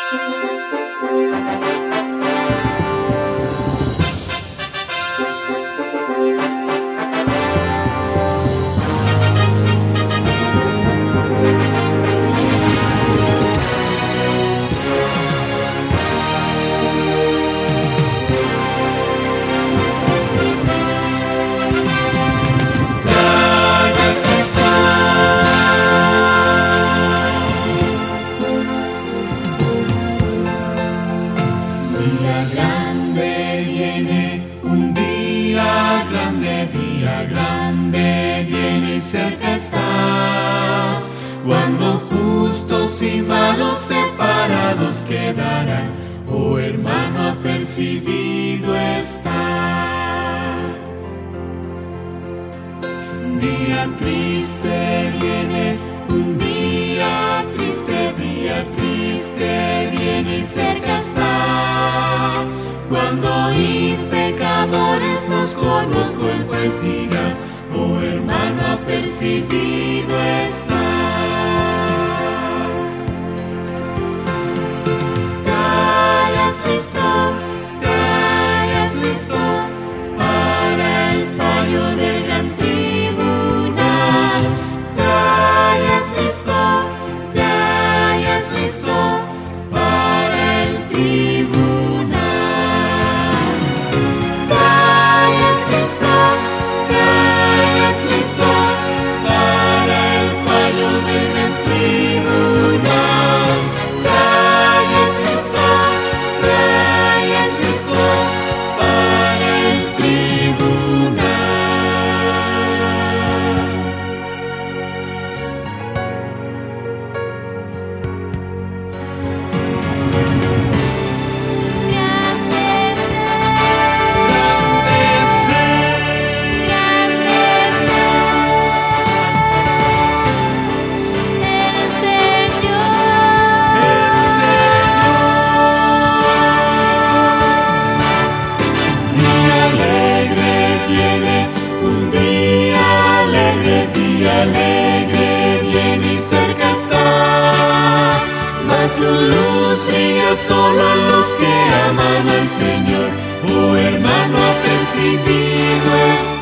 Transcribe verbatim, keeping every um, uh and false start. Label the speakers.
Speaker 1: Día grande viene, un día grande, día grande viene y cerca está, cuando justos y malos separados quedarán. Oh hermano, apercibido estás. Día triste viene, un día triste, día triste viene y cerca está, cuando y pecadores nos conozco el juez dirá. Oh hermano, apercibido está. Te hayas listo, te hayas listo para el fallo del gran tribunal. Te hayas listo, te hayas listo para el tribunal. Te hayas listo, te hayas listo para el fallo del gran tribunal. Te hayas listo, te hayas listo para el tribunal. Alegre viene y cerca está, mas su luz brilla solo a los que aman al Señor. Oh hermano, apercibido está.